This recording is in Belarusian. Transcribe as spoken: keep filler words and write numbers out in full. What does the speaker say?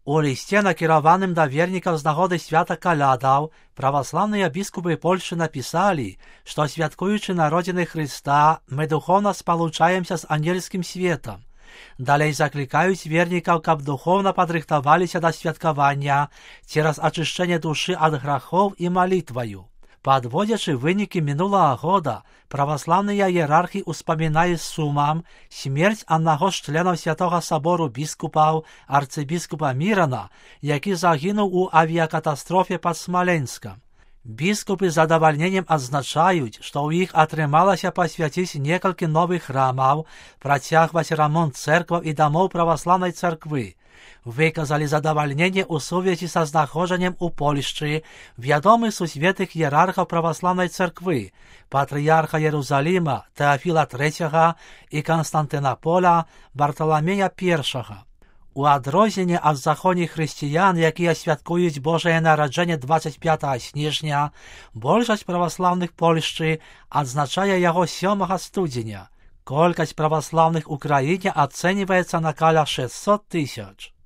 У лісце, накіраваным да вернікаў з нагоды свята калядаў, праваслаўныя біскупы Польшчы напісалі, што святкуючы народзіны Хрыста, мы духовна спалучаемся з ангельскім светам. Далей заклікаюць вернікаў, каб духовна падрыхтаваліся да святкавання цераз ачышчэнне душы ад грахоў і малітваю. Падводзячы вынікі мінулага года, праваслаўныя іерархі успамінаюць з сумам смерць аднаго з членаў Святога Сабору біскупаў, арцыбіскупа Мірана, які загінуў у авіякатастрофе пад Смаленскам. Біскупы з задавальненнем адзначаюць, што ў іх атрымалася пасвяціць некалькі новых храмаў, працягваць рамонт цэркваў і дамоў праваслаўнай царквы. Выказалі задавальненне ў сувязі са знаходжаннем у Польшчы вядомых сусветных іерархаў праваслаўнай царквы, патрыярха Єрусаліма Теафіла трэцяга і Канстантынаполя Барталамея першага. У адрозненне ад заходніх хрысціян, якія святкуюць Божае нараджэнне дваццаць пятага снежня, большасць праваслаўных Польшчы адзначае яго сёмага студзеня. Колькасць праваслаўных у краіне ацэньваецца на каля шэсцьсот тысяч.